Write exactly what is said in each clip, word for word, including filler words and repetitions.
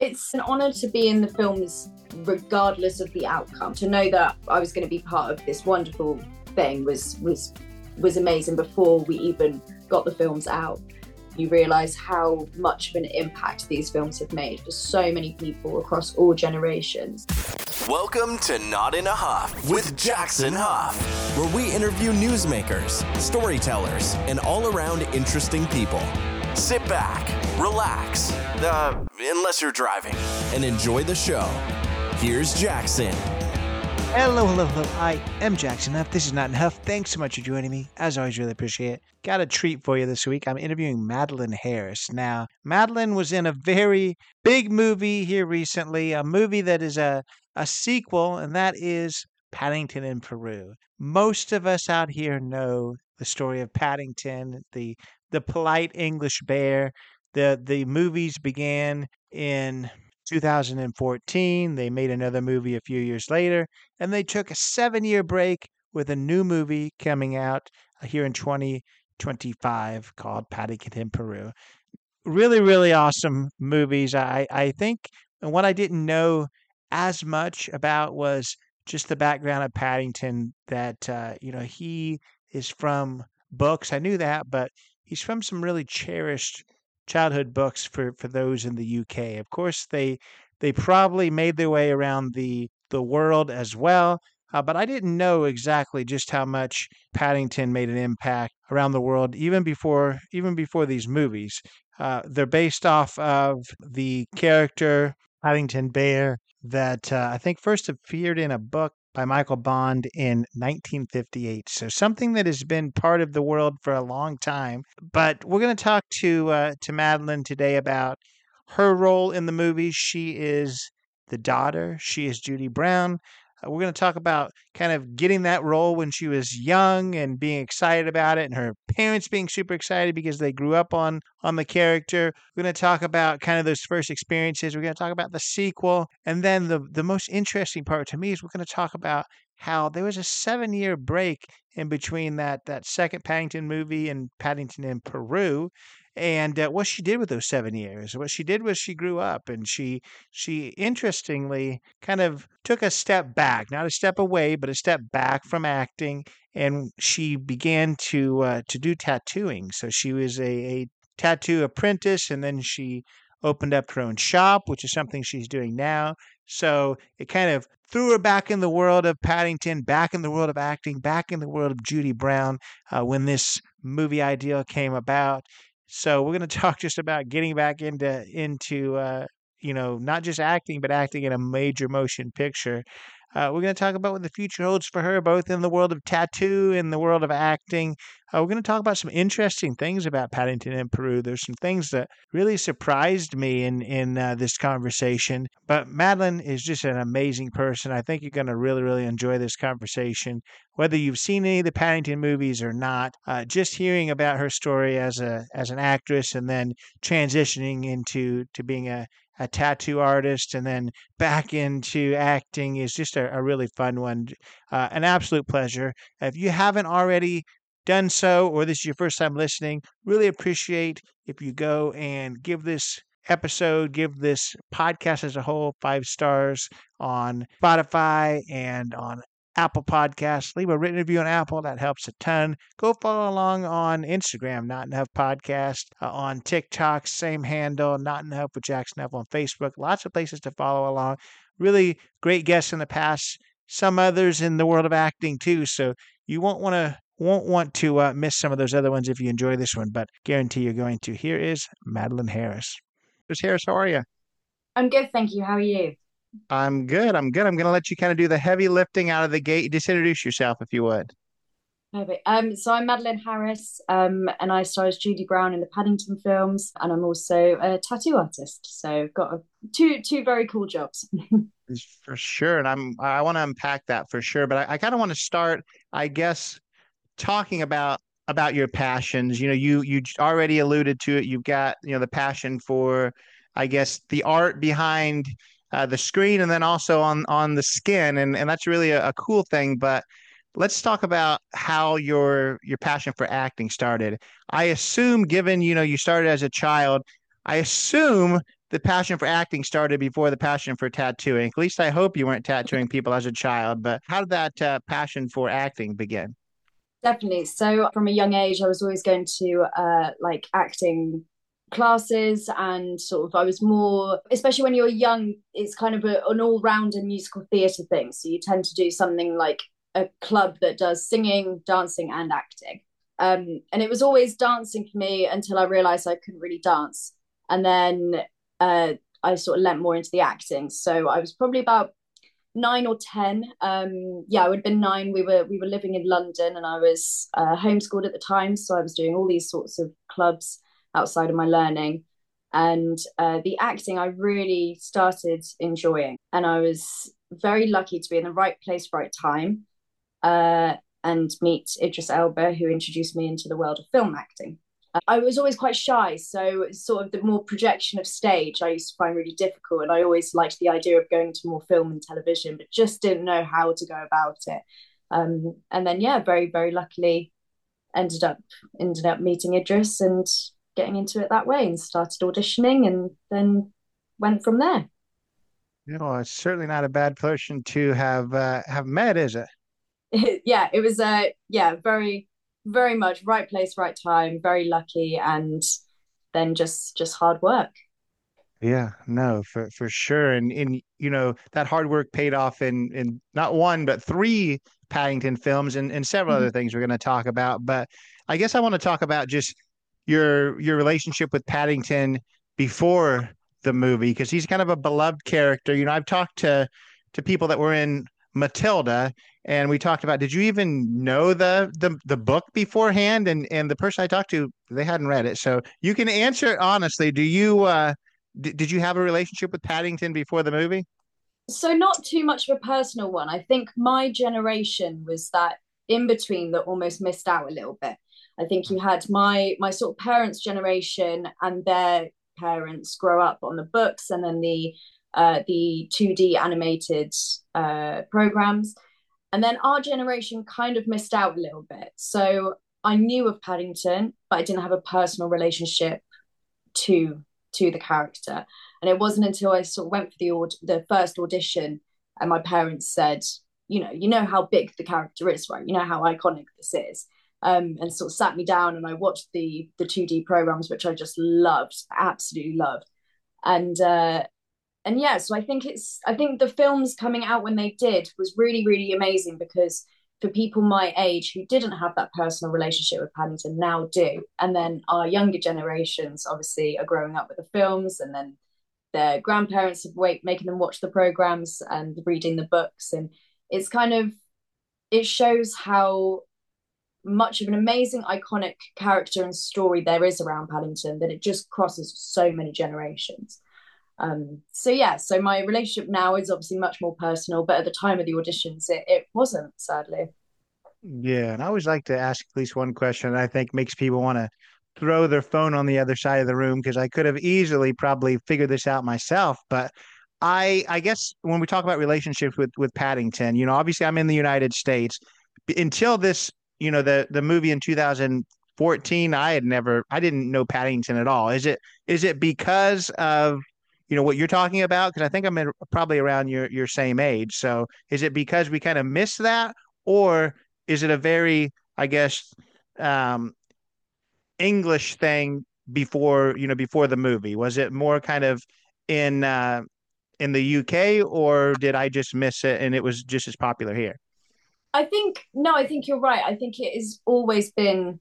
It's an honour to be in the films regardless of the outcome. To know that I was going to be part of this wonderful thing was was was amazing before we even got the films out. You realise how much of an impact these films have made for so many people across all generations. Welcome to Not in a Huff with Jackson Huff, where we interview newsmakers, storytellers, and all-around interesting people. Sit back, relax, uh, unless you're driving, and enjoy the show. Here's Jackson. Hello, hello, hello. I am Jackson Huff. This is Not in a Huff. Thanks so much for joining me. As always, really appreciate it. Got a treat for you this week. I'm interviewing Madeleine Harris. Now, Madeleine was in a very big movie here recently, a movie that is a, a sequel, and that is Paddington in Peru. Most of us out here know the story of Paddington, the the polite English bear. The the movies began in two thousand fourteen. They made another movie a few years later, and they took a seven-year break with a new movie coming out here in twenty twenty-five called Paddington in Peru. Really, really awesome movies. I, I think, and what I didn't know as much about was just the background of Paddington, that, uh, you know, he is from books. I knew that, but he's from some really cherished childhood books for, for those in the U K. Of course, they they probably made their way around the, the world as well, uh, but I didn't know exactly just how much Paddington made an impact around the world, even before even before these movies. Uh, they're based off of the character Paddington Bear that uh, I think first appeared in a book by Michael Bond in nineteen fifty-eight. So something that has been part of the world for a long time. But we're going to talk to uh, to Madeleine today about her role in the movie. She is the daughter. She is Judy Brown. Uh, we're going to talk about kind of getting that role when she was young and being excited about it, and her parents being super excited because they grew up on on the character. We're going to talk about kind of those first experiences. We're going to talk about the sequel. And then the, the most interesting part to me is we're going to talk about how there was a seven-year break in between that, that second Paddington movie and Paddington in Peru, and uh, what she did with those seven years. What she did was she grew up, and she she interestingly kind of took a step back, not a step away, but a step back from acting, and she began to uh, to do tattooing. So she was a, a tattoo apprentice, and then she opened up her own shop, which is something she's doing now. So it kind of threw her back in the world of Paddington, back in the world of acting, back in the world of Judy Brown uh, when this movie idea came about. So we're going to talk just about getting back into, into uh, you know, not just acting, but acting in a major motion picture. Uh, we're going to talk about what the future holds for her, both in the world of tattoo and the world of acting. Uh, we're going to talk about some interesting things about Paddington in Peru. There's some things that really surprised me in, in uh, this conversation. But Madeleine is just an amazing person. I think you're going to really, really enjoy this conversation. Whether you've seen any of the Paddington movies or not, uh, just hearing about her story as a as an actress and then transitioning into to being a a tattoo artist and then back into acting is just a, a really fun one. Uh, an absolute pleasure. If you haven't already done so, or this is your first time listening, really appreciate if you go and give this episode, give this podcast as a whole five stars on Spotify and on Apple Podcasts. Leave a written review on Apple. That helps a ton. Go follow along on Instagram, Not Enough Podcast. Uh, on TikTok, same handle, Not Enough with Jackson Huff on Facebook. Lots of places to follow along. Really great guests in the past. Some others in the world of acting too. So you won't want to won't want to uh, miss some of those other ones if you enjoy this one, but guarantee you're going to. Here is Madeleine Harris. Miz Harris, how are you? I'm good, thank you. How are you? I'm good. I'm good. I'm going to let you kind of do the heavy lifting out of the gate. Just introduce yourself if you would. Perfect. Um, so I'm Madeleine Harris, um, and I star as Judy Brown in the Paddington films, and I'm also a tattoo artist. So I've got a, two two very cool jobs. For sure, and I'm I want to unpack that for sure. But I, I kind of want to start, I guess, talking about about your passions. You know, you you already alluded to it. You've got, you know, the passion for, I guess, the art behind Uh, the screen, and then also on on the skin, and and that's really a, a cool thing. But let's talk about how your your passion for acting started. I assume, given, you know, you started as a child, I assume the passion for acting started before the passion for tattooing. At least I hope you weren't tattooing people as a child, but how did that uh, passion for acting begin? Definitely. So from a young age, I was always going to uh, like acting classes, and sort of I was more, especially when you're young, it's kind of a, an all-rounder musical theatre thing. So you tend to do something like a club that does singing, dancing, and acting. Um, and it was always dancing for me until I realised I couldn't really dance, and then uh, I sort of lent more into the acting. So I was probably about nine or ten. Um, yeah, I would have been nine. We were we were living in London, and I was uh, homeschooled at the time, so I was doing all these sorts of clubs outside of my learning, and uh, the acting I really started enjoying, and I was very lucky to be in the right place, right time, uh, and meet Idris Elba, who introduced me into the world of film acting. I was always quite shy, so sort of the more projection of stage I used to find really difficult, and I always liked the idea of going to more film and television, but just didn't know how to go about it. Um, and then, yeah, very, very luckily ended up ended up meeting Idris and getting into it that way, and started auditioning, and then went from there. You know, it's certainly not a bad person to have uh, have met, is it? Yeah, it was uh yeah, very, very much right place, right time, very lucky, and then just just hard work. Yeah, no, for for sure. And in you know, that hard work paid off in in not one but three Paddington films and, and several other things we're going to talk about. But I guess I want to talk about just your your relationship with Paddington before the movie, because he's kind of a beloved character. You know, I've talked to to people that were in Matilda, and we talked about, did you even know the the the book beforehand? And and the person I talked to, they hadn't read it. So you can answer it honestly. Do you uh D- did you have a relationship with Paddington before the movie? So not too much of a personal one. I think my generation was that in between that almost missed out a little bit. I think you had my my sort of parents' generation and their parents grow up on the books, and then the uh, the two D animated uh, programs, and then our generation kind of missed out a little bit. So I knew of Paddington, but I didn't have a personal relationship to to the character. And it wasn't until I sort of went for the aud- the first audition, and my parents said, you know, you know how big the character is, right? You know how iconic this is. Um, and sort of sat me down, and I watched the the two D programs, which I just loved, absolutely loved. And uh, and yeah, so I think it's I think the films coming out when they did was really, really amazing, because for people my age who didn't have that personal relationship with Paddington now do. And then our younger generations obviously are growing up with the films, and then their grandparents have wait, making them watch the programs and reading the books. And it's kind of, it shows how much of an amazing, iconic character and story there is around Paddington, that it just crosses so many generations. Um, so yeah, so my relationship now is obviously much more personal, but at the time of the auditions, it, it wasn't, sadly. Yeah, and I always like to ask at least one question that I think makes people want to throw their phone on the other side of the room, because I could have easily probably figured this out myself. But I I guess when we talk about relationships with with Paddington, you know, obviously I'm in the United States. Until this, you know, the the movie in two thousand fourteen, I had never I didn't know Paddington at all. Is it is it because of you know what you're talking about? Because I think I'm in, probably around your your same age. So is it because we kind of missed that, or is it a very, I guess, um, English thing before, you know, before the movie? Was it more kind of in uh, in the U K, or did I just miss it and it was just as popular here? I think no, I think you're right. I think it has always been,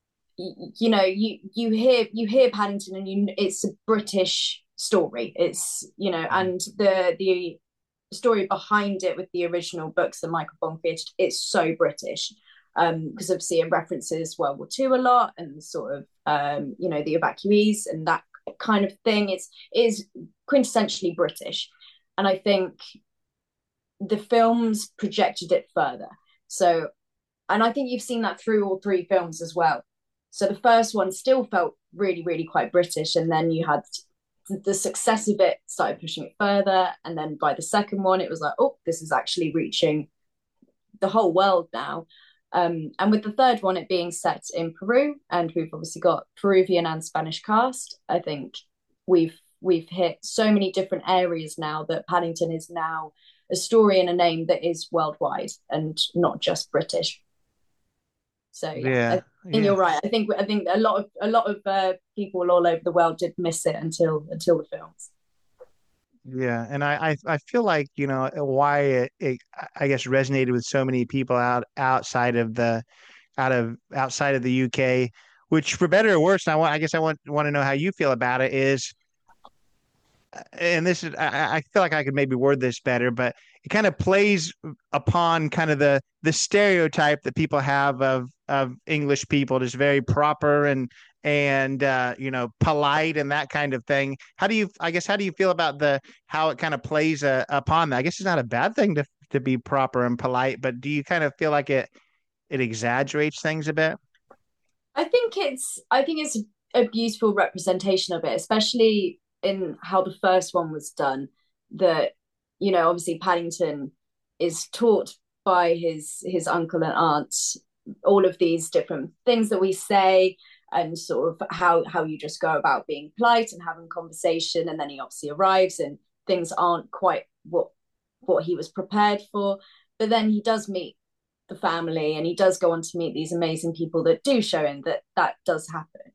you know, you you hear you hear Paddington, and you it's a British story. It's, you know, and the the story behind it with the original books that Michael Bond created, it's so British. Um, because obviously it references World War Two a lot, and sort of um, you know, the evacuees and that kind of thing. It's is quintessentially British. And I think the films projected it further. So, and I think you've seen that through all three films as well. So the first one still felt really, really quite British, and then you had the success of it started pushing it further, and then by the second one, it was like, oh, this is actually reaching the whole world now. Um, and with the third one, it being set in Peru, and we've obviously got Peruvian and Spanish cast, I think we've we've hit so many different areas now that Paddington is now a story and a name that is worldwide and not just British. So yeah, Yeah, I think yeah. you're right. I think I think a lot of a lot of uh, people all over the world did miss it until until the films. Yeah, and I, I I feel like, you know, why it, it I guess resonated with so many people out outside of the out of outside of the U K, which for better or worse, and I want I guess I want want to know how you feel about it is, and this is I, I feel like I could maybe word this better, but it kind of plays upon kind of the the stereotype that people have of of English people, just very proper and and uh, you know, polite and that kind of thing. How do you I guess how do you feel about the how it kind of plays uh, upon that? I guess it's not a bad thing to to be proper and polite, but do you kind of feel like it it exaggerates things a bit? I think it's I think it's a beautiful representation of it, especially in how the first one was done. That, you know, obviously Paddington is taught by his his uncle and aunt all of these different things that we say, and sort of how how you just go about being polite and having conversation, and then he obviously arrives and things aren't quite what what he was prepared for, but then he does meet the family and he does go on to meet these amazing people that do show him that that does happen.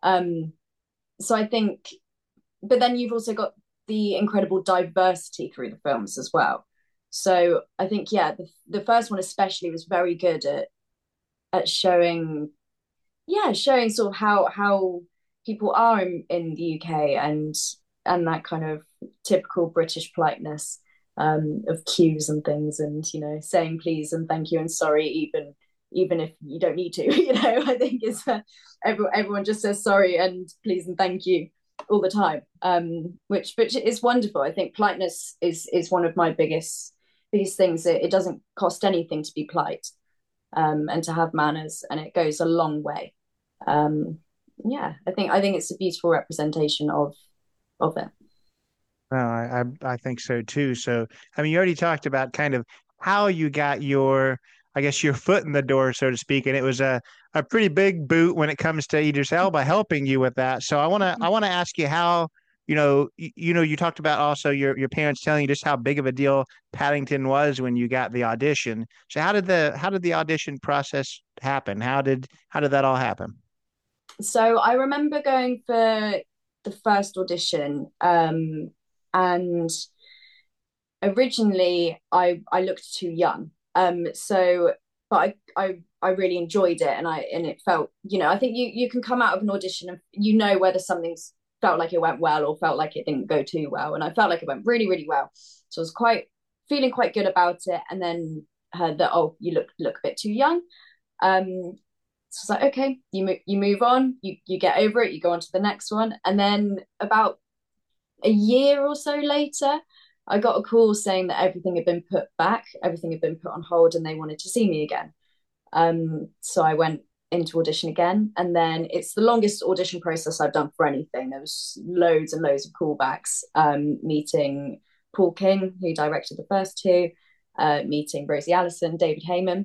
um so I think, but then you've also got the incredible diversity through the films as well. So I think, yeah, the, the first one especially was very good at at showing, yeah, showing sort of how how people are in, in the U K, and and that kind of typical British politeness, um, of cues and things, and you know, saying please and thank you and sorry, even even if you don't need to. You know, I think it's uh, everyone everyone just says sorry and please and thank you all the time, um, which which is wonderful. I think politeness is is one of my biggest biggest things. It, it doesn't cost anything to be polite, um, and to have manners, and it goes a long way. Um, yeah, I think I think it's a beautiful representation of of it. No, I, I I think so too. So, I mean, you already talked about kind of how you got your, I guess, your foot in the door, so to speak, and it was a a pretty big boot when it comes to Idris Elba helping you with that. So, I want to I want to ask you how, you know, you, you know, you talked about also your your parents telling you just how big of a deal Paddington was when you got the audition. So, how did the how did the audition process happen? How did how did that all happen? So I remember going for the first audition, um, and originally I I looked too young. Um, so but I, I I really enjoyed it, and I and it felt, you know, I think you you can come out of an audition and you know whether something's felt like it went well or felt like it didn't go too well, and I felt like it went really really well. So I was quite feeling quite good about it, and then heard that, oh, you look look a bit too young. Um, so it's like, okay, you mo- you move on, you you get over it, you go on to the next one, and then about a year or so later, I got a call saying that everything had been put back, everything had been put on hold, and they wanted to see me again. Um, so I went into audition again, and then it's the longest audition process I've done for anything. There was loads and loads of callbacks, um, meeting Paul King, who directed the first two, uh, meeting Rosie Allison, David Heyman,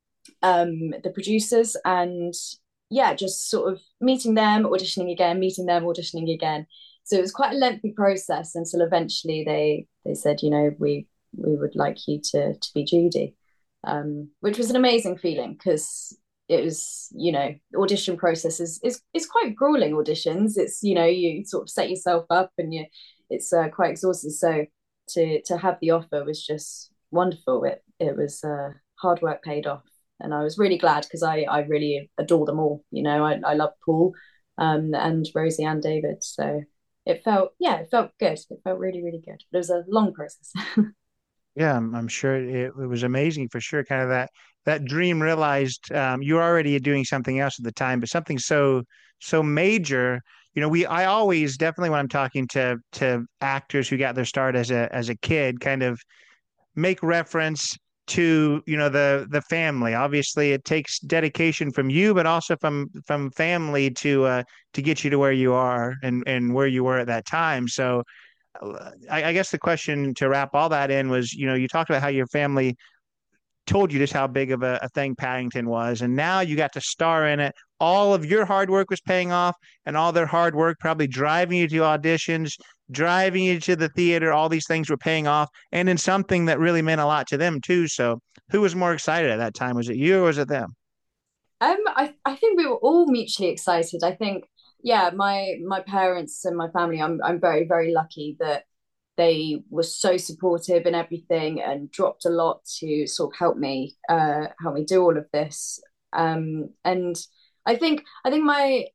um, the producers, and yeah, just sort of meeting them, auditioning again, meeting them, auditioning again. So it was quite a lengthy process until eventually they they said, you know, we we would like you to to be Judy, um, which was an amazing feeling because it was, you know, the audition process is is is quite grueling. Auditions, it's, you know, you sort of set yourself up and you it's uh, quite exhausting. So to to have the offer was just wonderful. It it was uh, hard work paid off, and I was really glad because I I really adore them all. You know, I I love Paul, um, and Rosie and David. So it felt, yeah, it felt good. It felt really really good. But it was a long process. Yeah, I'm, I'm sure it, it was amazing for sure. Kind of that that dream realized. Um, you were already doing something else at the time, but something so so major. You know, we I always definitely when I'm talking to to actors who got their start as a as a kid, kind of make reference to, you know, the the family. Obviously, it takes dedication from you, but also from from family to uh, to get you to where you are and and where you were at that time. So I, I guess the question to wrap all that in was, you know, you talked about how your family told you just how big of a, a thing Paddington was. And now you got to star in it. All of your hard work was paying off, and all their hard work probably driving you to auditions, driving you to the theater. All these things were paying off, and in something that really meant a lot to them too. So who was more excited at that time? Was it you or was it them? Um, I I think we were all mutually excited. I think, yeah, my my parents and my family, I'm I'm very, very lucky that they were so supportive in everything and dropped a lot to sort of help me uh help me do all of this. Um, and I think I think my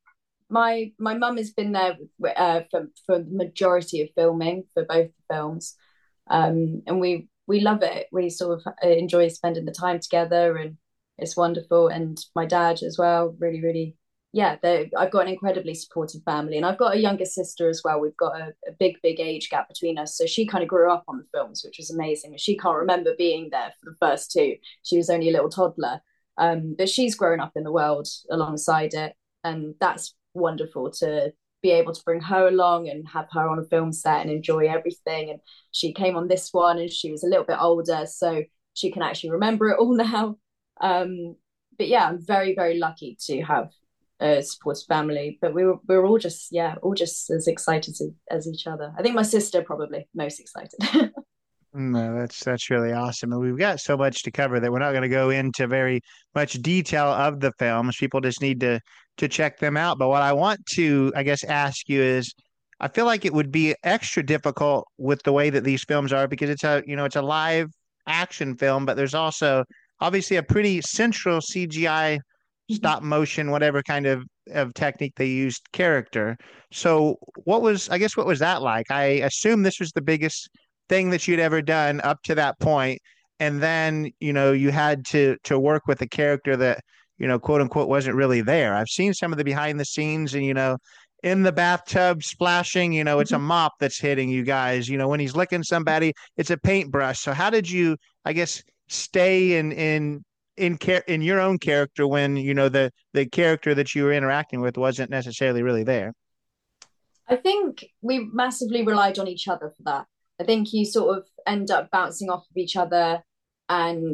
my my mum has been there uh, for for the majority of filming for both the films, um, and we we love it. We sort of enjoy spending the time together, and it's wonderful. And my dad as well, really, really, yeah. I've got an incredibly supportive family, and I've got a younger sister as well. We've got a, a big, big age gap between us, so she kind of grew up on the films, which was amazing. She can't remember being there for the first two. She was only a little toddler, um, but she's grown up in the world alongside it, and that's wonderful to be able to bring her along and have her on a film set and enjoy everything. And she came on this one, and she was a little bit older, so she can actually remember it all now. Um, but yeah, I'm very, very lucky to have a supportive family. But we were we were all just yeah, all just as excited as, as each other. I think my sister probably most excited. No, that's that's really awesome. And we've got so much to cover that we're not going to go into very much detail of the films. People just need to to check them out. But what I want to, I guess, ask you is, I feel like it would be extra difficult with the way that these films are because it's a, you know, it's a live action film, but there's also obviously a pretty central C G I, stop motion, whatever kind of of technique they used character. So what was, I guess, what was that like? I assume this was the biggest thing that you'd ever done up to that point, and then you know you had to to work with a character that you know quote unquote wasn't really there. I've seen some of the behind the scenes, and you know in the bathtub splashing, you know it's a mop that's hitting you guys. You know when he's licking somebody, it's a paintbrush. So how did you, I guess, stay in in in care in your own character when you know the the character that you were interacting with wasn't necessarily really there? I think we massively relied on each other for that. I think you sort of end up bouncing off of each other, and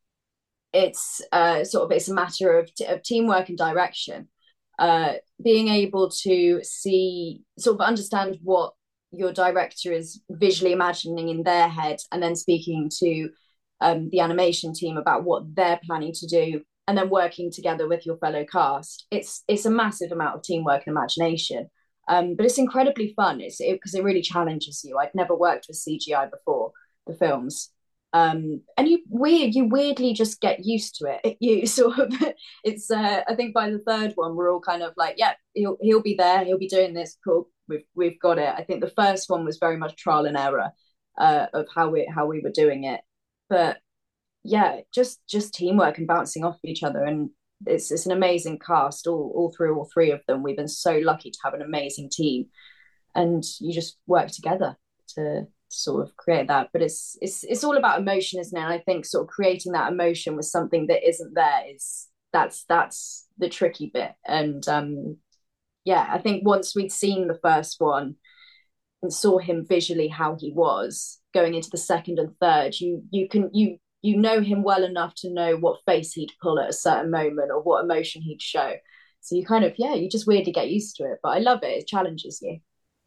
it's uh, sort of it's a matter of, t- of teamwork and direction. Uh, being able to see, sort of understand what your director is visually imagining in their head, and then speaking to um, the animation team about what they're planning to do, and then working together with your fellow cast. It's it's a massive amount of teamwork and imagination. Um, but it's incredibly fun. It's because it, it really challenges you. I'd never worked with C G I before the films, um, and you weird you weirdly just get used to it. You sort of it's. Uh, I think by the third one, we're all kind of like, yeah, he'll he'll be there. He'll be doing this. Cool. We've we've got it. I think the first one was very much trial and error uh, of how we how we were doing it, but yeah, just just teamwork and bouncing off each other. And it's it's an amazing cast all all through all three of them. We've been so lucky to have an amazing team, and you just work together to sort of create that. But it's it's it's all about emotion, isn't it? And I think sort of creating that emotion with something that isn't there is that's that's the tricky bit. And um yeah, I think once we'd seen the first one and saw him visually how he was going into the second and third, you you can you you know him well enough to know what face he'd pull at a certain moment or what emotion he'd show. So you kind of, yeah, you just weirdly get used to it. But I love it. It challenges you.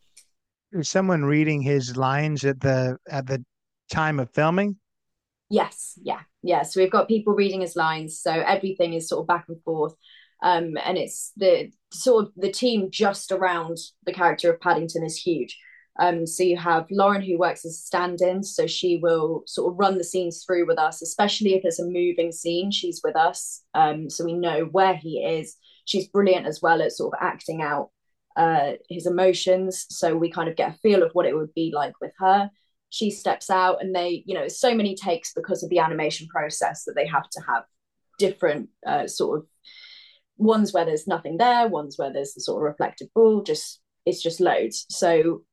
Is someone reading his lines at the at the time of filming? Yes, yeah, yeah. So we've got people reading his lines. So everything is sort of back and forth. Um, and it's the sort of the team just around the character of Paddington is huge. Um, so you have Lauren, who works as a stand-in, so she will sort of run the scenes through with us, especially if it's a moving scene. She's with us, um, so we know where he is. She's brilliant as well at sort of acting out uh, his emotions, so we kind of get a feel of what it would be like with her. She steps out, and they, you know, so many takes because of the animation process that they have to have different uh, sort of ones where there's nothing there, ones where there's the sort of reflective ball. Just it's just loads. So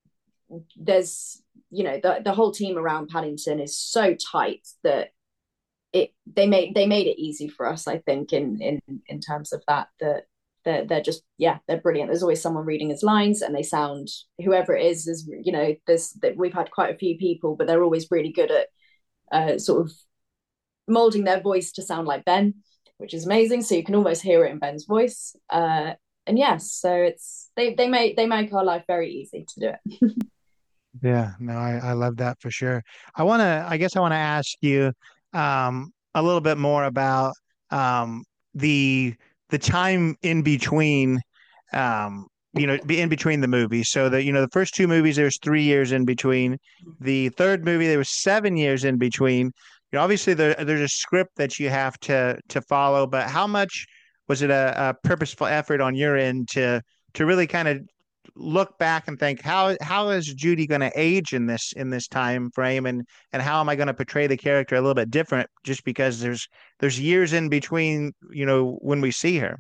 there's you know the the whole team around Paddington is so tight that it they made they made it easy for us, I think, in in in terms of that that they're, they're just yeah they're brilliant. There's always someone reading his lines, and they sound, whoever it is is you know there's that we've had quite a few people, but they're always really good at uh, sort of molding their voice to sound like Ben, which is amazing. So you can almost hear it in Ben's voice. Uh, and yes, so it's they they make they make our life very easy to do it. Yeah, no, I, I love that for sure. I want to, I guess I want to ask you um, a little bit more about um, the the time in between, um, you know, be in between the movies. So that, you know, the first two movies, there was three years in between. The third movie, there was seven years in between. You know, obviously there, there's a script that you have to to follow, but how much was it a, a purposeful effort on your end to to really kind of look back and think how how is Judy going to age in this in this time frame, and and how am I going to portray the character a little bit different just because there's there's years in between, you know, when we see her.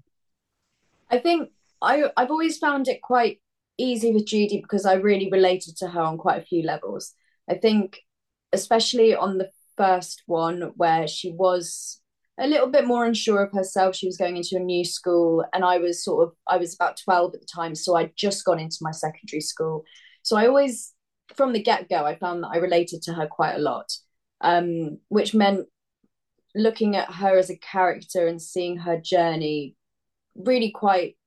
I think I I've always found it quite easy with Judy because I really related to her on quite a few levels. I think especially on the first one where she was a little bit more unsure of herself. She was going into a new school, and I was sort of I was about twelve at the time, so I'd just gone into my secondary school. So I always, from the get-go, I found that I related to her quite a lot, um, which meant looking at her as a character and seeing her journey really quite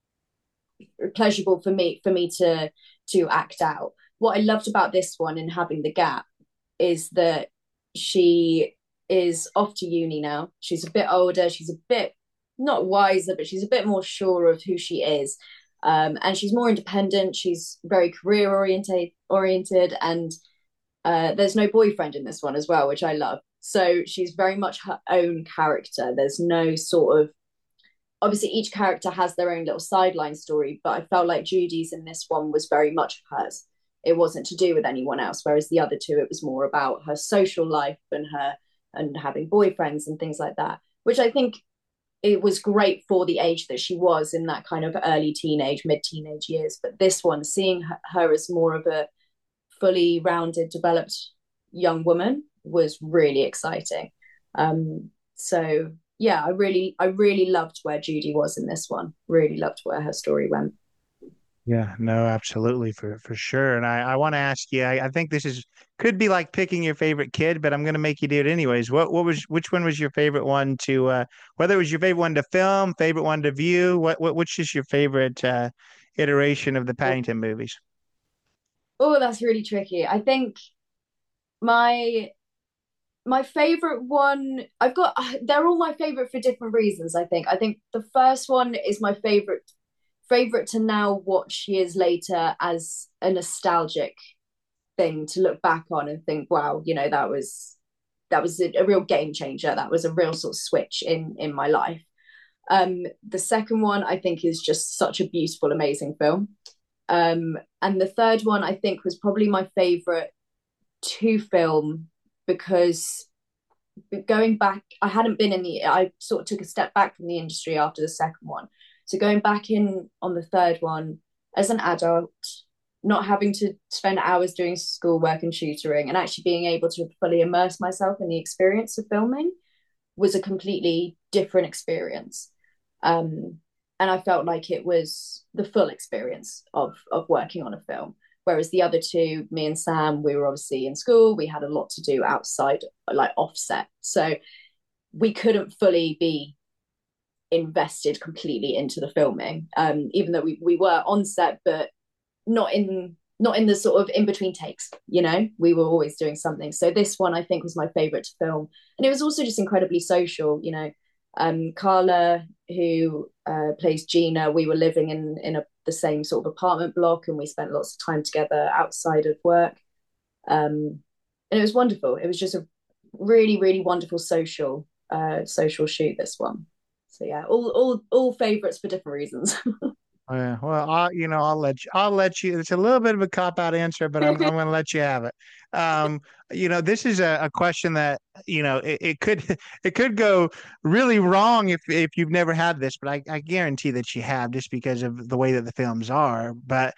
pleasurable for me for me to to act out. What I loved about this one and having the gap is that she is off to uni now. She's a bit older. She's a bit not wiser, but she's a bit more sure of who she is. Um, and she's more independent. She's very career oriented, oriented, and uh, there's no boyfriend in this one as well, which I love. So she's very much her own character. There's no sort of obviously each character has their own little sideline story, but I felt like Judy's in this one was very much hers. It wasn't to do with anyone else, whereas the other two, it was more about her social life and her and having boyfriends and things like that, which I think it was great for the age that she was in that kind of early teenage, mid-teenage years. But this one, seeing her, her as more of a fully rounded, developed young woman was really exciting. Um, so yeah, I really, I really loved where Judy was in this one. Really loved where her story went. Yeah, no, absolutely, for for sure. And I, I want to ask you, I, I think this is could be like picking your favorite kid, but I'm going to make you do it anyways. What what was which one was your favorite one to uh whether it was your favorite one to film, favorite one to view, what what which is your favorite uh iteration of the Paddington movies? Oh, that's really tricky. I think my my favorite one, I've got they're all my favorite for different reasons. I think. I think the first one is my favorite favorite to now watch years later as a nostalgic thing to look back on and think, wow, you know, that was that was a, a real game changer. That was a real sort of switch in in my life. Um, the second one I think is just such a beautiful, amazing film. Um, and the third one I think was probably my favorite to film because going back, I hadn't been in the, I sort of took a step back from the industry after the second one. So going back in on the third one as an adult, not having to spend hours doing schoolwork and tutoring and actually being able to fully immerse myself in the experience of filming was a completely different experience. Um, and I felt like it was the full experience of, of working on a film. Whereas the other two, me and Sam, we were obviously in school. We had a lot to do outside, like offset. So we couldn't fully be invested completely into the filming, um, even though we, we were on set, but not in not in the sort of in between takes. You know, we were always doing something. So this one, I think, was my favorite to film, and it was also just incredibly social. You know, um, Carla, who uh, plays Gina, we were living in in a the same sort of apartment block, and we spent lots of time together outside of work. Um, and it was wonderful. It was just a really, really wonderful social, uh, social shoot. This one. So yeah, all all all favorites for different reasons. Oh, yeah. Well, I'll, you know, I'll let you, I'll let you, it's a little bit of a cop out answer, but I'm, I'm going to let you have it. Um, you know, this is a, a question that, you know, it, it could, it could go really wrong if, if you've never had this, but I, I guarantee that you have just because of the way that the films are. But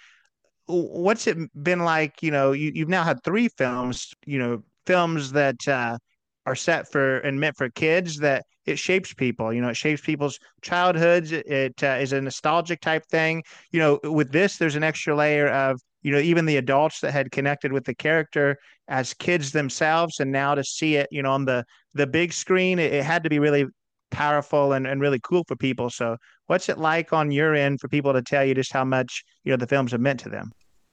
what's it been like? You know, you, you've now had three films, you know, films that, uh, are set for and meant for kids that it shapes people, you know, it shapes people's childhoods. It uh, is a nostalgic type thing. You know, with this, there's an extra layer of, you know, even the adults that had connected with the character as kids themselves, and now to see it, you know, on the the big screen, it, it had to be really powerful and, and really cool for people. So what's it like on your end for people to tell you just how much, you know, the films have meant to them?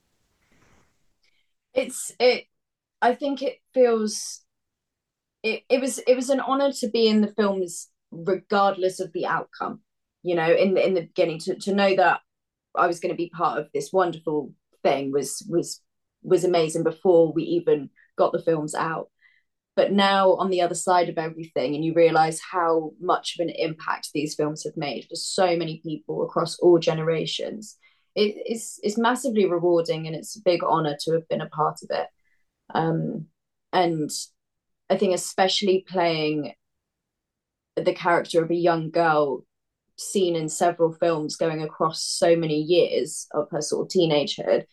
It's it. I think it feels it. It was it was an honor to be in the films, regardless of the outcome. You know, in the in the beginning, to to know that I was going to be part of this wonderful thing was was was amazing before we even got the films out. But now on the other side of everything, and you realize how much of an impact these films have made for so many people across all generations, it, it's it's massively rewarding, and it's a big honor to have been a part of it. Um, and I think especially playing the character of a young girl seen in several films going across so many years of her sort of teenagehood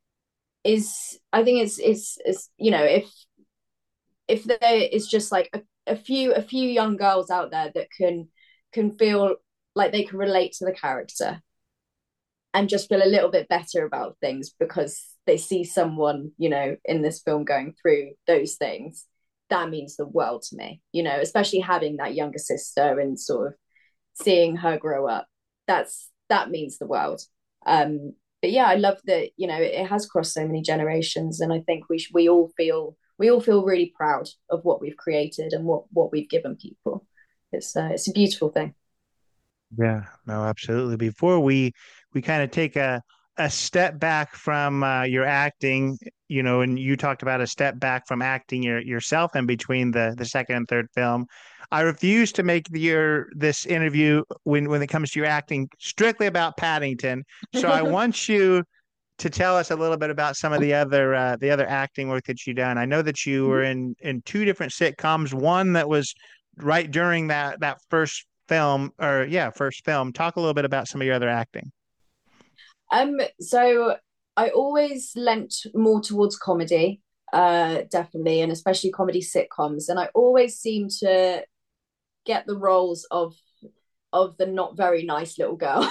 is, I think it's it's, it's you know, if if there is just like a, a few a few young girls out there that can can feel like they can relate to the character and just feel a little bit better about things because they see someone, you know, in this film going through those things, that means the world to me, you know, especially having that younger sister and sort of seeing her grow up. That's that means the world. Um, but yeah, I love that, you know, it has crossed so many generations, and I think we sh- we all feel we all feel really proud of what we've created and what what we've given people. It's uh, it's a beautiful thing. Yeah, no, absolutely. Before we we kind of take a a step back from uh, your acting, you know, and you talked about a step back from acting your, yourself in between the the second and third film. I refuse to make your this interview when when it comes to your acting strictly about Paddington. So I want you to tell us a little bit about some of the other uh, the other acting work that you've done. I know that you were in in two different sitcoms, one that was right during that that first film, or yeah, first film. Talk a little bit about some of your other acting. Um, so I always lent more towards comedy, uh, definitely, and especially comedy sitcoms. And I always seem to get the roles of of the not very nice little girl,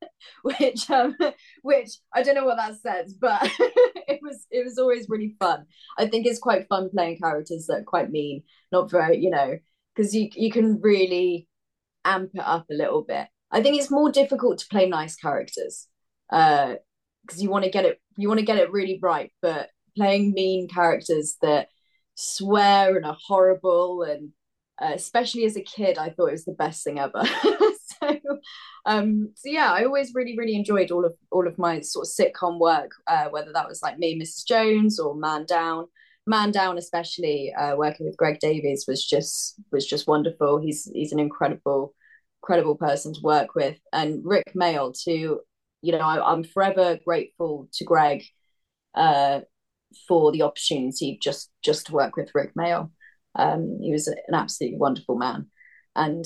which um, which I don't know what that says, but it was it was always really fun. I think it's quite fun playing characters that are quite mean, not very, you know, because you you can really amp it up a little bit. I think it's more difficult to play nice characters uh because you want to get it you want to get it really right, but playing mean characters that swear and are horrible, and uh, especially as a kid, I thought it was the best thing ever. so um so yeah, I always really really enjoyed all of all of my sort of sitcom work, uh, whether that was like Me, Missus Jones, or Man Down. Man Down, especially uh, working with Greg Davies, was just was just wonderful. He's he's an incredible incredible person to work with, and Rick Mayall too. You know, I, I'm forever grateful to Greg uh, for the opportunity just just to work with Rick Mayall. Um, he was an absolutely wonderful man and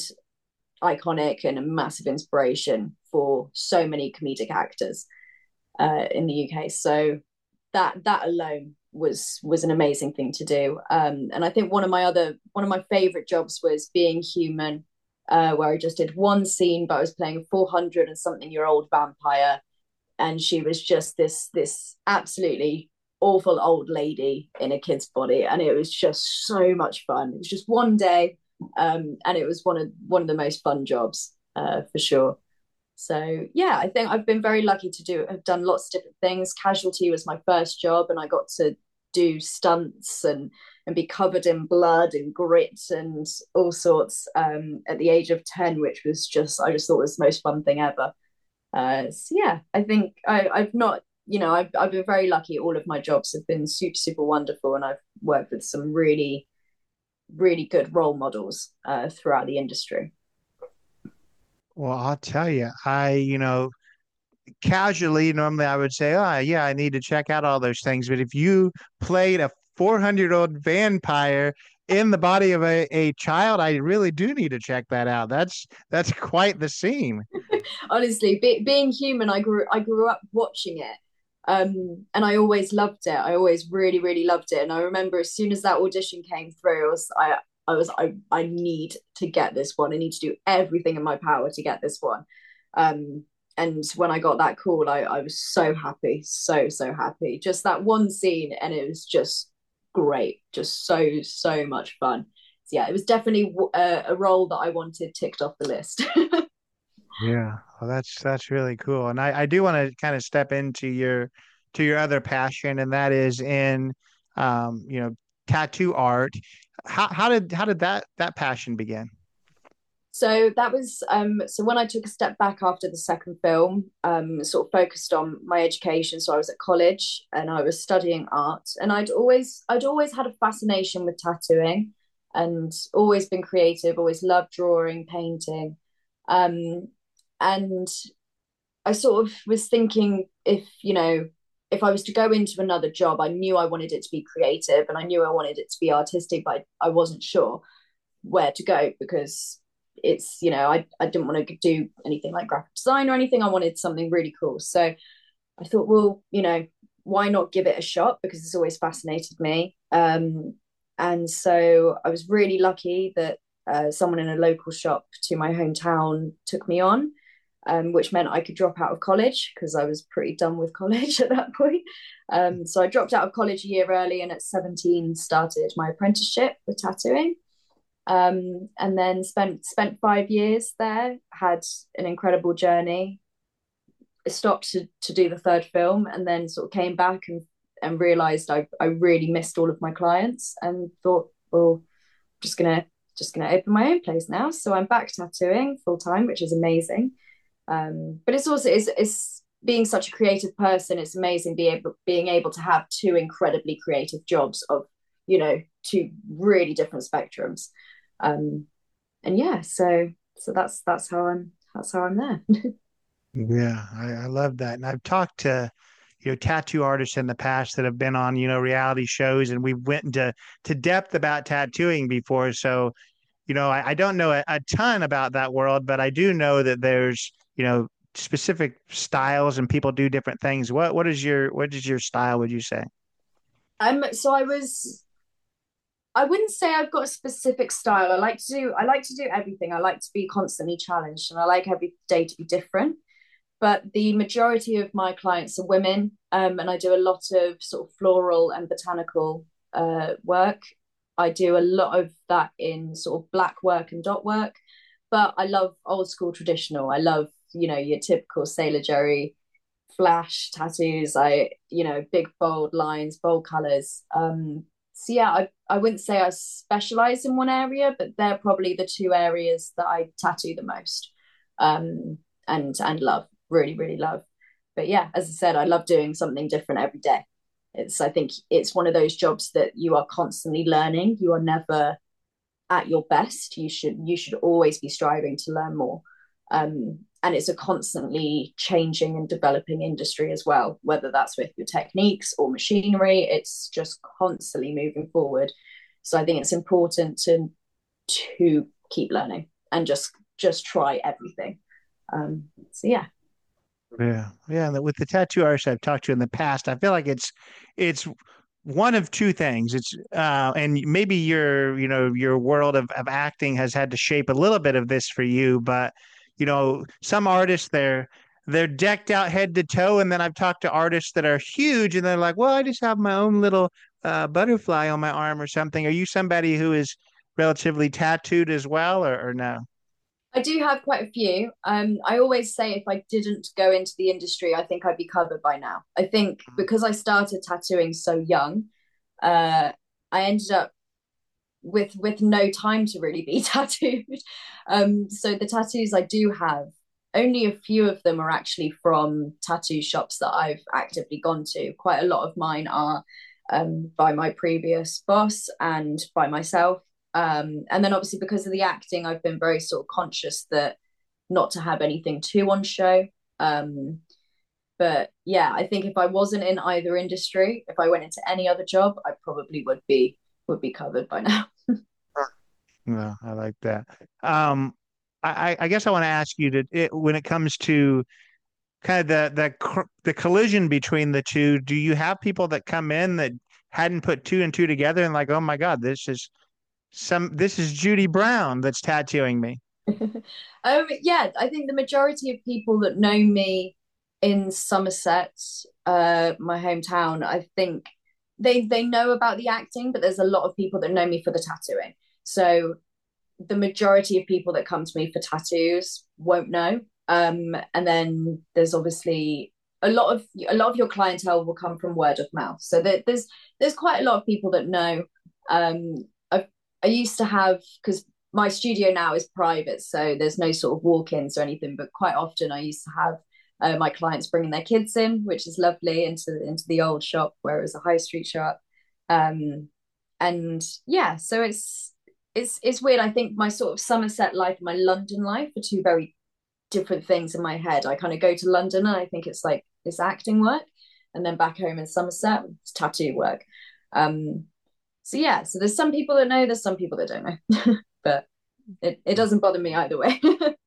iconic and a massive inspiration for so many comedic actors uh, in the U K. So that that alone was was an amazing thing to do. Um, and I think one of my other one of my favorite jobs was Being Human, uh, where I just did one scene, but I was playing a four hundred and something year old vampire, and she was just this this absolutely awful old lady in a kid's body, and it was just so much fun. It was just one day, um, and it was one of one of the most fun jobs uh, for sure. So yeah, I think I've been very lucky to do have done lots of different things. Casualty was my first job, and I got to do stunts and and be covered in blood and grit and all sorts um, at the age of ten, which was just I just thought was the most fun thing ever. Uh, so yeah, I think I, I've not, you know, I've I've been very lucky. All of my jobs have been super super wonderful, and I've worked with some really really good role models uh, throughout the industry. Well, I'll tell you, I, you know, casually, normally I would say, oh, yeah, I need to check out all those things. But if you played a four hundred year old vampire in the body of a, a child, I really do need to check that out. That's that's quite the scene. Honestly, be, being human, I grew I grew up watching it. Um, and I always loved it. I always really, really loved it. And I remember as soon as that audition came through, I was I I was I I need to get this one. I need to do everything in my power to get this one. Um, and when I got that call, I, I was so happy, so, so happy. Just that one scene, and it was just great, just so, so much fun. So, yeah, it was definitely a, a role that I wanted ticked off the list. Yeah, well, that's that's really cool. And I, I do want to kind of step into your to your other passion, and that is in um, you know, tattoo art. How how did how did that that passion begin? So that was um so when I took a step back after the second film, um sort of focused on my education. So I was at college and I was studying art, and I'd always I'd always had a fascination with tattooing and always been creative, always loved drawing, painting. Um and I sort of was thinking, if, you know, if I was to go into another job, I knew I wanted it to be creative and I knew I wanted it to be artistic, but I, I wasn't sure where to go because it's, you know, I, I didn't want to do anything like graphic design or anything. I wanted something really cool. So I thought, well, you know, why not give it a shot, because it's always fascinated me. Um, and so I was really lucky that uh, someone in a local shop to my hometown took me on, um, which meant I could drop out of college because I was pretty done with college at that point. Um, so I dropped out of college a year early, and at seventeen started my apprenticeship with tattooing. Um, and then spent spent five years there, had an incredible journey. Stopped to, to do the third film, and then sort of came back and and realized I, I really missed all of my clients, and thought, well, just gonna just gonna open my own place now. So I'm back tattooing full time, which is amazing. Um, but it's also it's, it's being such a creative person. It's amazing being able being able to have two incredibly creative jobs of, you know, two really different spectrums. Um, and yeah, so so that's that's how I'm that's how I'm there. Yeah, I, I love that. And I've talked to, you know, tattoo artists in the past that have been on, you know, reality shows, and we've went into to depth about tattooing before. So, you know, I, I don't know a, a ton about that world, but I do know that there's, you know, specific styles and people do different things. What what is your what is your style, would you say? Um, so I was I wouldn't say I've got a specific style. I like to do I like to do everything. I like to be constantly challenged, and I like every day to be different. But the majority of my clients are women, um, and I do a lot of sort of floral and botanical uh, work. I do a lot of that in sort of black work and dot work, but I love old school traditional. I love, you know, your typical Sailor Jerry flash tattoos. I, you know, big bold lines, bold colors. Um, so yeah, I, I wouldn't say I specialize in one area, but they're probably the two areas that I tattoo the most, um, and and love, really, really love. But yeah, as I said, I love doing something different every day. It's I think it's one of those jobs that you are constantly learning. You are never at your best. You should you should always be striving to learn more. Um, and it's a constantly changing and developing industry as well, whether that's with your techniques or machinery. It's just constantly moving forward. So I think it's important to to keep learning and just just try everything. Um, so yeah. Yeah, yeah. And with the tattoo artists I've talked to in the past, I feel like it's it's one of two things. It's uh, and maybe your you know your world of of acting has had to shape a little bit of this for you, but you know some artists they're they're decked out head to toe, and then I've talked to artists that are huge, and they're like, well, I just have my own little uh, butterfly on my arm or something. Are you somebody who is relatively tattooed as well, or, or no? I do have quite a few. Um, I always say if I didn't go into the industry, I think I'd be covered by now. I think because I started tattooing so young, uh, I ended up with with no time to really be tattooed. Um, so the tattoos I do have, only a few of them are actually from tattoo shops that I've actively gone to. Quite a lot of mine are um, by my previous boss and by myself. Um, and then obviously because of the acting, I've been very sort of conscious that not to have anything too on show. Um, but yeah, I think if I wasn't in either industry, if I went into any other job, I probably would be would be covered by now. No, I like that. Um, I, I guess I want to ask you to it, when it comes to kind of the the the collision between the two. Do you have people that come in that hadn't put two and two together and like, oh my God, this is some this is Judy Brown that's tattooing me? Um, yeah, I think the majority of people that know me in Somerset, uh, my hometown, I think they they know about the acting, but there's a lot of people that know me for the tattooing. So the majority of people that come to me for tattoos won't know. Um, and then there's obviously a lot of a lot of your clientele will come from word of mouth. So there, there's there's quite a lot of people that know. Um, I I used to have, because my studio now is private, so there's no sort of walk-ins or anything. But quite often, I used to have uh, my clients bringing their kids in, which is lovely, into into the old shop where it was a high street shop. Um, and yeah, so it's it's it's weird. I think my sort of Somerset life and my London life are two very different things in my head. I kind of go to London and I think it's like it's acting work, and then back home in Somerset, it's tattoo work. Um, so yeah, so there's some people that know, there's some people that don't know, but it, it doesn't bother me either way.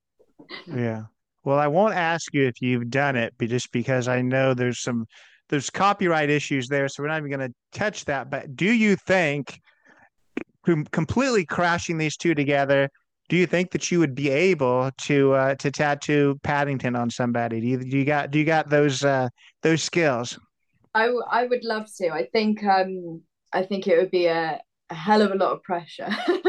Yeah. Well, I won't ask you if you've done it, but just because I know there's some there's copyright issues there, so we're not even going to touch that. But do you think, com- completely crashing these two together, do you think that you would be able to uh, to tattoo Paddington on somebody? Do you do you got do you got those uh, those skills? I I would love to. I think um I think it would be a, a hell of a lot of pressure.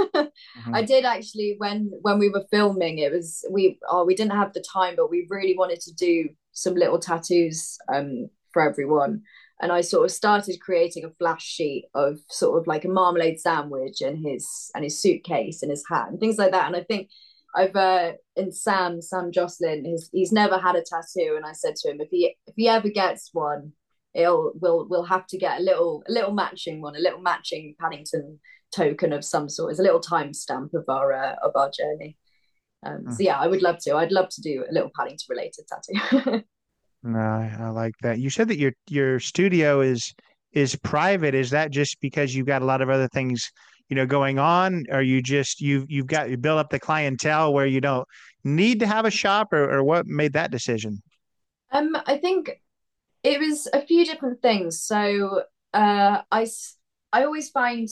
I Mhm. did actually, when when we were filming, it was we oh we didn't have the time, but we really wanted to do some little tattoos um for everyone. And I sort of started creating a flash sheet of sort of like a marmalade sandwich and his and his suitcase and his hat and things like that. And I think I've uh in Sam, Sam Jocelyn, his he's never had a tattoo. And I said to him, if he if he ever gets one, it'll we'll we'll have to get a little a little matching one, a little matching Paddington token of some sort. It's a little timestamp of our uh, of our journey. Um, so yeah, I would love to. I'd love to do a little Paddington related tattoo. No, I, I like that. You said that your your studio is is private. Is that just because you've got a lot of other things, you know, going on, or you just you've you've got you build up the clientele where you don't need to have a shop, or, or what made that decision? um, I think it was a few different things. So uh, I I always find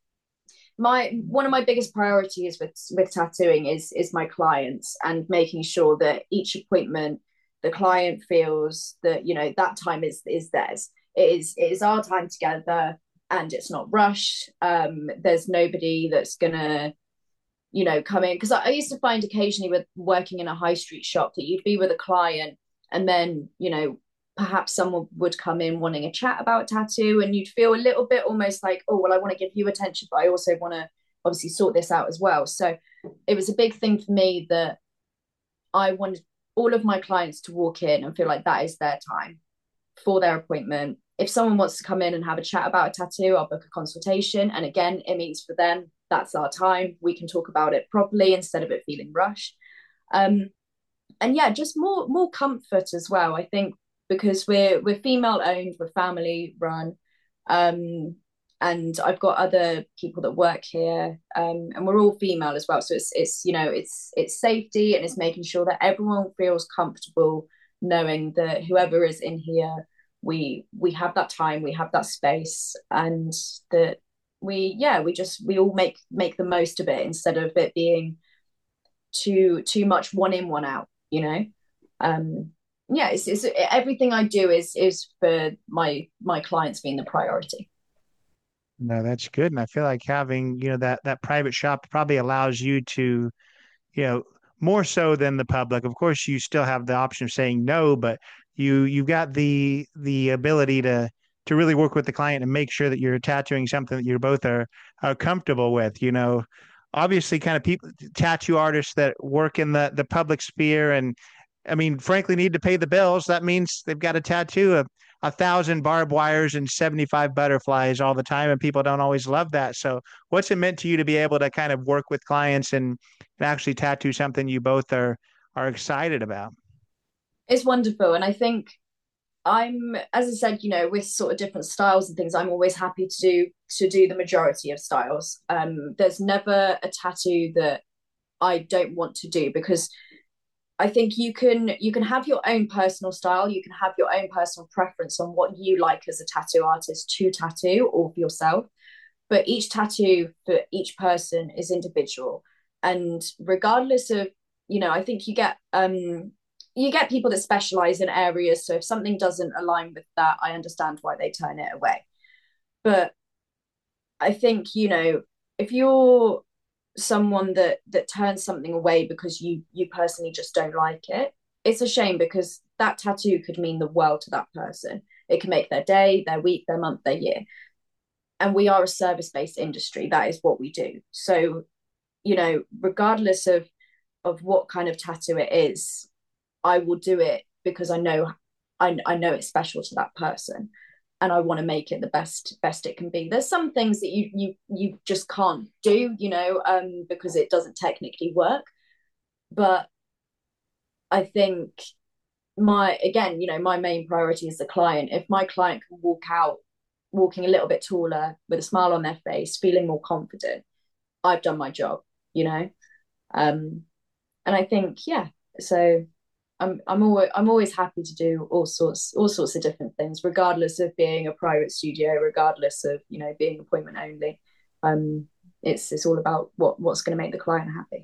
my one of my biggest priorities with with tattooing is is my clients, and making sure that each appointment the client feels that, you know, that time is is theirs. It is it is our time together, and it's not rushed. Um there's nobody that's gonna, you know, come in, because I, I used to find occasionally with working in a high street shop that you'd be with a client, and then, you know, perhaps someone would come in wanting a chat about a tattoo, and you'd feel a little bit almost like, oh well, I want to give you attention, but I also want to obviously sort this out as well. So it was a big thing for me that I wanted all of my clients to walk in and feel like that is their time for their appointment. If someone wants to come in and have a chat about a tattoo, I'll book a consultation. And again, it means for them, that's our time. We can talk about it properly instead of it feeling rushed. Um, and yeah, just more more comfort as well. I think because we're we're female owned, we're family run, um, and I've got other people that work here, um, and we're all female as well. So it's it's you know it's it's safety, and it's making sure that everyone feels comfortable knowing that whoever is in here, we we have that time, we have that space, and that we yeah we just we all make make the most of it instead of it being too too much one in one out, you know. um yeah, it's, it's everything I do is is for my my clients being the priority. No, that's good. And I feel like having, you know, that that private shop probably allows you to, you know, more so than the public. Of course, you still have the option of saying no, but you you've got the the ability to to really work with the client and make sure that you're tattooing something that you both are are comfortable with. You know, obviously, kind of people, tattoo artists that work in the the public sphere, and I mean, frankly, need to pay the bills. That means they've got to tattoo a a thousand barbed wires and seventy-five butterflies all the time, and people don't always love that. So, what's it meant to you to be able to kind of work with clients and and actually tattoo something you both are are excited about? It's wonderful, and I think I'm, as I said, you know, with sort of different styles and things, I'm always happy to do to do the majority of styles. Um there's never a tattoo that I don't want to do, because I think you can you can have your own personal style, you can have your own personal preference on what you like as a tattoo artist to tattoo or for yourself, but each tattoo for each person is individual. and regardless of, you know, I think you get um you get people that specialize in areas, so if something doesn't align with that, I understand why they turn it away. But I think, you know, if you're someone that that turns something away because you you personally just don't like it, it's a shame, because that tattoo could mean the world to that person. It can make their day, their week, their month, their year. And we are a service-based industry. That is what we do. So, you know, regardless of of what kind of tattoo it is, I will do it because I know I, I know it's special to that person, and I want to make it the best best it can be. There's some things that you you you just can't do, you know, um, because it doesn't technically work. But I think my again, you know, my main priority is the client. If my client can walk out walking a little bit taller with a smile on their face, feeling more confident, I've done my job, you know. Um, and I think, yeah, so I'm I'm always I'm always happy to do all sorts all sorts of different things, regardless of being a private studio, regardless of, you know, being appointment only. Um, it's it's all about what what's going to make the client happy.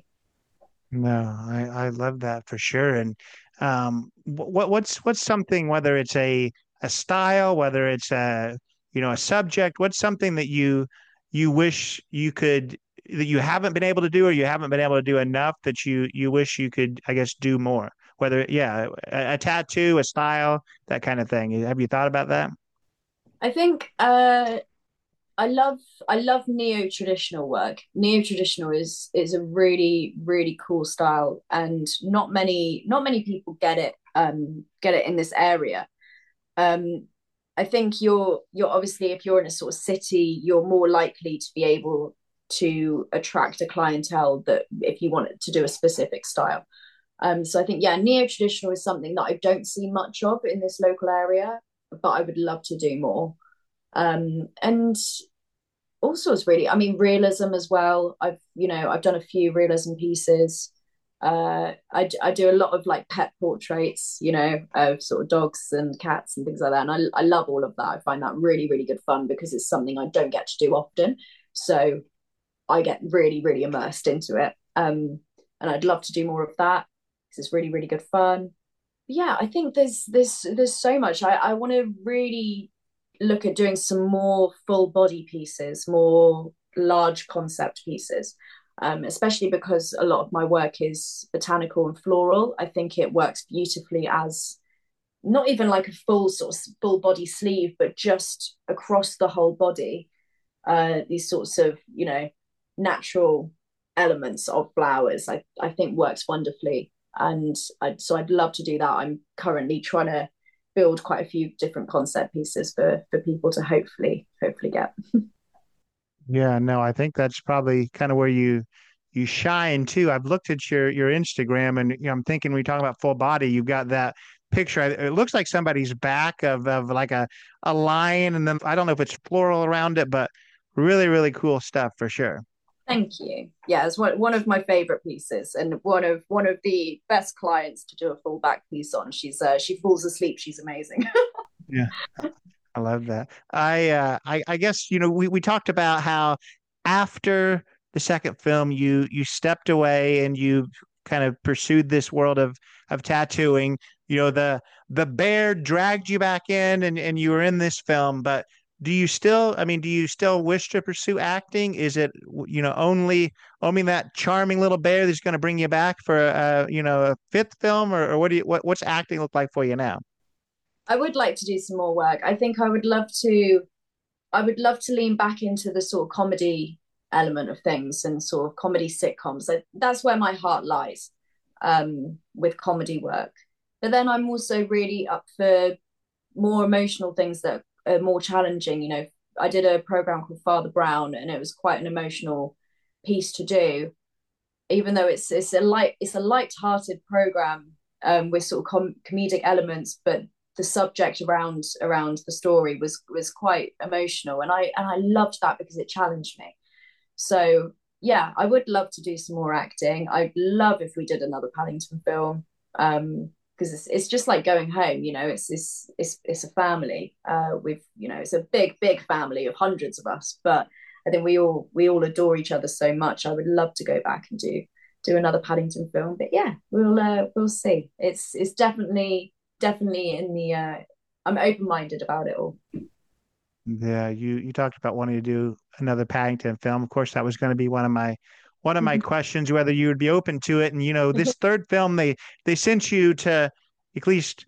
No, I, I love that for sure. And um, what what's what's something, whether it's a a style, whether it's a you know a subject, what's something that you you wish you could that you haven't been able to do, or you haven't been able to do enough that you you wish you could, I guess, do more? Whether, yeah, a, a tattoo, a style, that kind of thing. Have you thought about that? I think uh, I love I love neo traditional work. Neo traditional is is a really really cool style, and not many not many people get it um get it in this area. Um, I think you're you're obviously, if you're in a sort of city, you're more likely to be able to attract a clientele that if you wanted to do a specific style. Um, so I think, yeah, neo traditional is something that I don't see much of in this local area, but I would love to do more. Um, and all sorts, really. I mean, realism as well. I've, you know, I've done a few realism pieces. Uh, I, I do a lot of like pet portraits, you know, of sort of dogs and cats and things like that. And I, I love all of that. I find that really, really good fun, because it's something I don't get to do often. So I get really, really immersed into it. Um, and I'd love to do more of that, because it's really, really good fun. Yeah, I think there's there's there's so much. I, I want to really look at doing some more full body pieces, more large concept pieces, um, especially because a lot of my work is botanical and floral. I think it works beautifully as not even like a full sort of full body sleeve, but just across the whole body. Uh, these sorts of, you know, natural elements of flowers, I, I think works wonderfully. And I, so I'd love to do that. I'm currently trying to build quite a few different concept pieces for for people to hopefully hopefully get. Yeah, no, I think that's probably kind of where you you shine too. I've looked at your your Instagram, and you know, I'm thinking, when we talk about full body, you've got that picture. It looks like somebody's back of of like a a lion, and then I don't know if it's floral around it, but really, really cool stuff for sure. Thank you. Yeah, it's one, one of my favorite pieces, and one of one of the best clients to do a full back piece on. She's uh, she falls asleep. She's amazing. Yeah. I love that. I uh I, I guess, you know, we, we talked about how after the second film you you stepped away and you kind of pursued this world of of tattooing. You know, the the bear dragged you back in, and, and you were in this film, but do you still, I mean, do you still wish to pursue acting? Is it, you know, only only that charming little bear that's going to bring you back for a, you know, a fifth film, or, or what do you what, what's acting look like for you now? I would like to do some more work. I think I would love to I would love to lean back into the sort of comedy element of things, and sort of comedy sitcoms. I, that's where my heart lies, um, with comedy work. But then I'm also really up for more emotional things that are more challenging. You know, I did a program called Father Brown, and it was quite an emotional piece to do. Even though it's it's a light it's a light-hearted program, um, with sort of com- comedic elements, but the subject around around the story was was quite emotional, and I and I loved that because it challenged me. So yeah, I would love to do some more acting. I'd love if we did another Paddington film, um, because it's it's just like going home. You know, it's it's it's it's a family. Uh, with, you know, it's a big big family of hundreds of us, but I think we all we all adore each other so much. I would love to go back and do do another Paddington film. But yeah, we'll uh, we'll see. It's it's definitely definitely in the. Uh, I'm open minded about it all. Yeah, you you talked about wanting to do another Paddington film. Of course, that was going to be one of my one of my questions, whether you would be open to it. And you know, this third film, they they sent you to, at least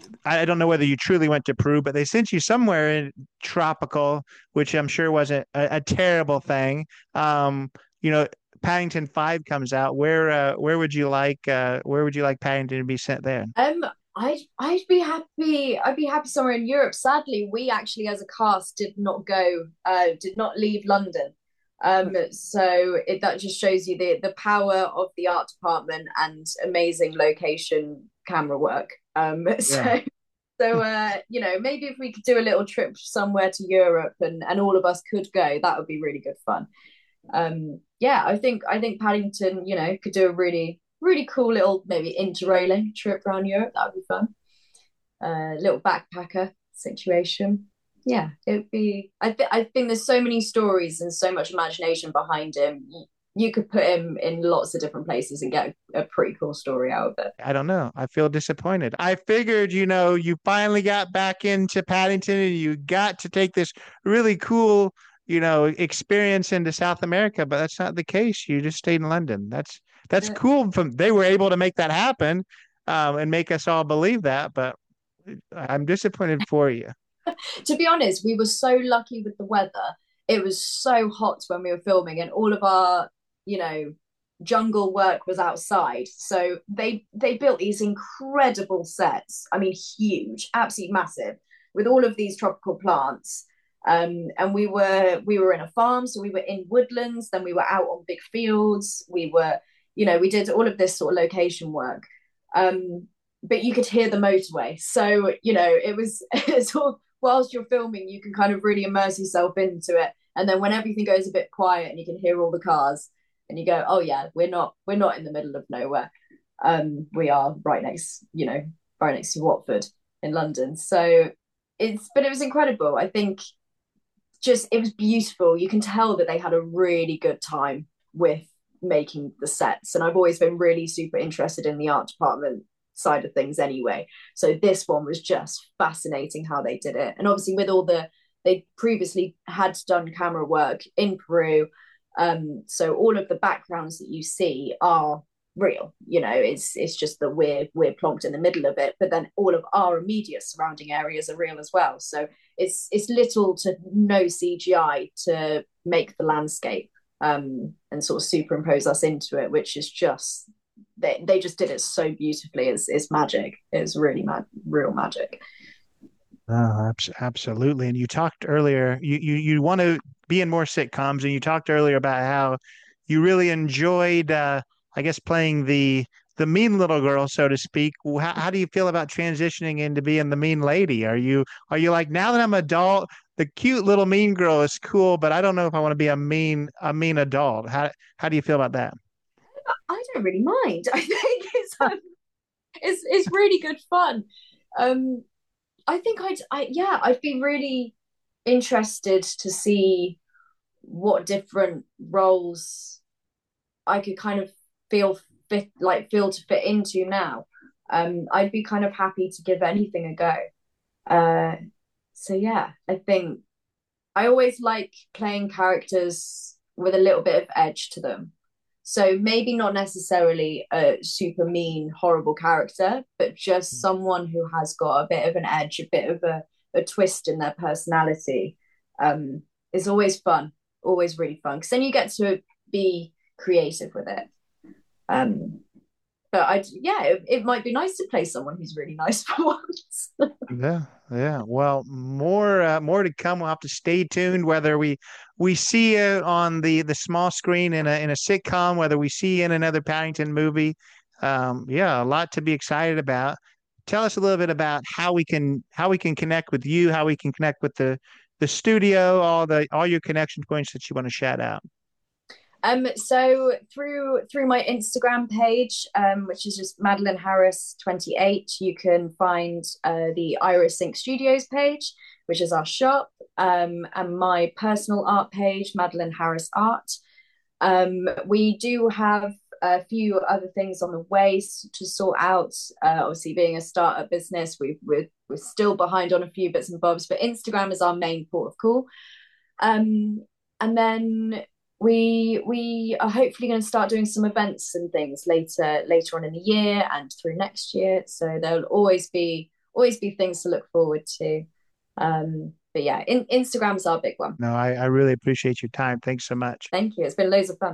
I don't know whether you truly went to Peru, but they sent you somewhere in tropical, which I'm sure wasn't a, a terrible thing. Um, you know, Paddington Five comes out. Where uh, where would you like uh, where would you like Paddington to be sent there? Um, I'd I'd be happy. I'd be happy somewhere in Europe. Sadly, we actually, as a cast, did not go. Uh, did not leave London. Um, so it, that just shows you the the power of the art department and amazing location camera work. Um, so Yeah. so uh, you know, maybe if we could do a little trip somewhere to Europe and and all of us could go, that would be really good fun. Um, yeah, I think I think Paddington, you know, could do a really really cool little maybe interrailing trip around Europe. That would be fun. A uh, little backpacker situation. Yeah, it'd be. I think I think there's so many stories and so much imagination behind him. You, you could put him in lots of different places and get a, a pretty cool story out of it. I don't know. I feel disappointed. I figured, you know, you finally got back into Paddington and you got to take this really cool, you know, experience into South America, but that's not the case. You just stayed in London. That's that's Uh, cool. From they were able to make that happen, um, and make us all believe that. But I'm disappointed for you. to be honest, we were so lucky with the weather. It was so hot when we were filming, and all of our, you know, jungle work was outside. So they they built these incredible sets. I mean, huge, absolutely massive, with all of these tropical plants. Um, and we were we were in a farm, so we were in woodlands. Then we were out on big fields. We were, you know, we did all of this sort of location work. Um, but you could hear the motorway, so you know it was sort of whilst you're filming, you can kind of really immerse yourself into it. And then when everything goes a bit quiet and you can hear all the cars, and you go, oh yeah, we're not we're not in the middle of nowhere. Um, we are right next, you know, right next to Watford in London. So it's but it was incredible. I think just it was beautiful. You can tell that they had a really good time with making the sets. And I've always been really super interested in the art department side of things anyway. So this one was just fascinating how they did it. And obviously with all the they previously had done camera work in Peru. Um, so all of the backgrounds that you see are real. You know, it's it's just that we're we're plonked in the middle of it, but then all of our immediate surrounding areas are real as well. So it's it's little to no C G I to make the landscape um, and sort of superimpose us into it, which is just they they just did it so beautifully. It's it's magic. It's really mad, real magic. Oh, absolutely. And you talked earlier, you, you, you want to be in more sitcoms, and you talked earlier about how you really enjoyed, uh, I guess, playing the the mean little girl, so to speak. How, how do you feel about transitioning into being the mean lady? Are you are you like, now that I'm adult, the cute little mean girl is cool, but I don't know if I want to be a mean a mean adult. How how do you feel about that? I don't really mind. I think it's um, it's it's really good fun. Um, I think I'd I yeah, I'd be really interested to see what different roles I could kind of feel fit like feel to fit into now. Um, I'd be kind of happy to give anything a go. Uh, so yeah, I think I always like playing characters with a little bit of edge to them. So maybe not necessarily a super mean, horrible character, but just someone who has got a bit of an edge, a bit of a, a twist in their personality. Um, is always fun, always really fun, because then you get to be creative with it. Um, but I, yeah, it, it might be nice to play someone who's really nice for once. Yeah, yeah. Well, more uh, more to come. We'll have to stay tuned. Whether we we see it on the the small screen in a in a sitcom, whether we see in another Paddington movie. Um, yeah, a lot to be excited about. Tell us a little bit about how we can how we can connect with you, how we can connect with the the studio, all the all your connection points that you want to shout out. Um, so through through my Instagram page, um, which is just Madeline Harris twenty-eight, you can find uh, the Iris Sync Studios page, which is our shop, um, and my personal art page, Madeline Harris Art. Um, we do have a few other things on the way to sort out. Uh, obviously, being a startup business, we've, we're, we're still behind on a few bits and bobs, but Instagram is our main port of call. Um, and then we we are hopefully going to start doing some events and things later later on in the year and through next year. So there'll always be always be things to look forward to. Um, but yeah, in, Instagram's our big one. No, I, I really appreciate your time. Thanks so much. Thank you. It's been loads of fun.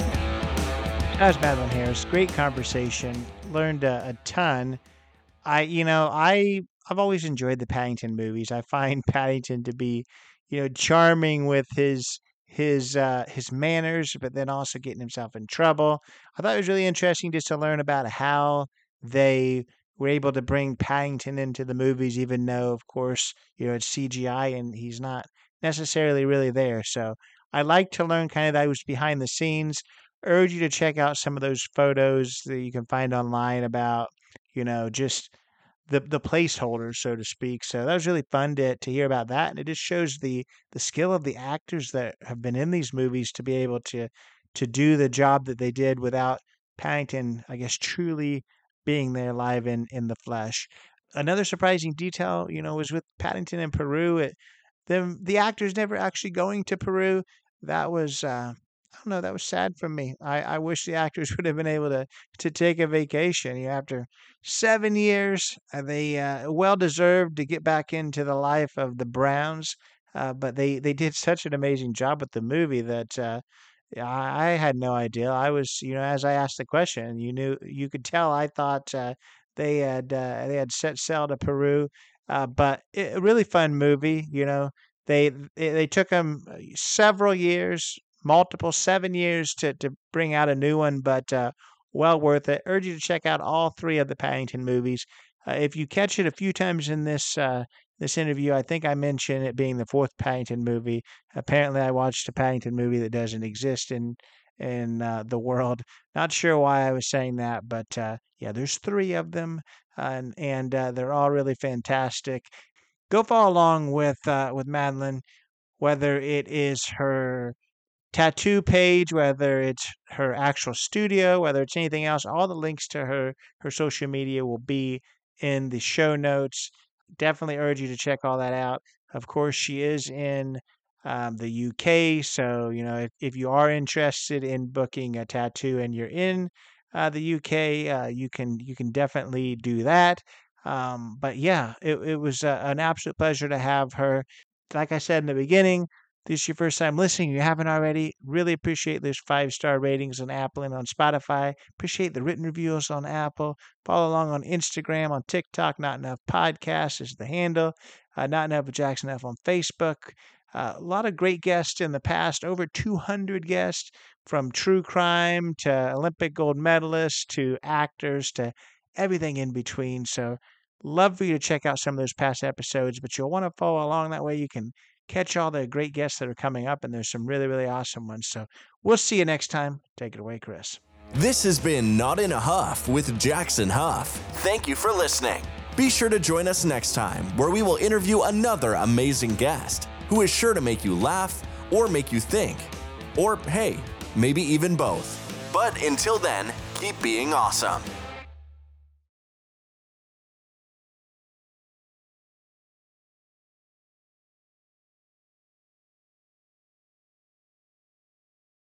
That was Madeline Harris. Great conversation. Learned a, a ton. I, you know, I, I've always enjoyed the Paddington movies. I find Paddington to be, you know, charming with his his uh, his manners, but then also getting himself in trouble. I thought it was really interesting just to learn about how they were able to bring Paddington into the movies, even though, of course, you know, it's C G I and he's not necessarily really there. So I like to learn kind of those behind the scenes. Urge you to check out some of those photos that you can find online about, you know, just the the placeholders, so to speak. So that was really fun to to hear about that, and it just shows the the skill of the actors that have been in these movies to be able to to do the job that they did without Paddington, I guess, truly being there live in in the flesh. Another surprising detail, you know, was with Paddington in Peru. It, the the actors never actually going to Peru. That was. Uh, I don't know. That was sad for me. I, I wish the actors would have been able to to take a vacation. You know, after seven years, uh, they uh, well deserved to get back into the life of the Browns. Uh, but they they did such an amazing job with the movie that uh, I, I had no idea. I was, you know, as I asked the question, you knew you could tell. I thought uh, they had uh, they had set sail to Peru. Uh, but it, a really fun movie. You know, they they, they took them several years. Multiple seven years to to bring out a new one, but uh, well worth it. Urge you to check out all three of the Paddington movies. Uh, if you catch it a few times in this uh, this interview, I think I mentioned it being the fourth Paddington movie. Apparently, I watched a Paddington movie that doesn't exist in in uh, the world. Not sure why I was saying that, but uh, yeah, there's three of them, uh, and and uh, they're all really fantastic. Go follow along with uh, with Madeline, whether it is her tattoo page, whether it's her actual studio, whether it's anything else. All the links to her her social media will be in the show notes. Definitely urge you to check all that out. Of course, she is in um, the U K, so you know if, if you are interested in booking a tattoo and you're in uh, the U K, uh, you can you can definitely do that. Um, but yeah, it, it was uh, an absolute pleasure to have her. Like I said in the beginning, this is your first time listening, you haven't already, really appreciate those five-star ratings on Apple and on Spotify. Appreciate the written reviews on Apple. Follow along on Instagram, on TikTok. Not Enough Podcast is the handle. Uh, Not Enough with Jackson F on Facebook. Uh, a lot of great guests in the past, over two hundred guests, from true crime to Olympic gold medalists to actors to everything in between. So love for you to check out some of those past episodes, but you'll want to follow along. That way you can catch all the great guests that are coming up, and there's some really, really awesome ones. So we'll see you next time. Take it away, Chris. This has been Not in a Huff with Jackson Huff. Thank you for listening. Be sure to join us next time, where we will interview another amazing guest who is sure to make you laugh or make you think. Or, hey, maybe even both. But until then, keep being awesome.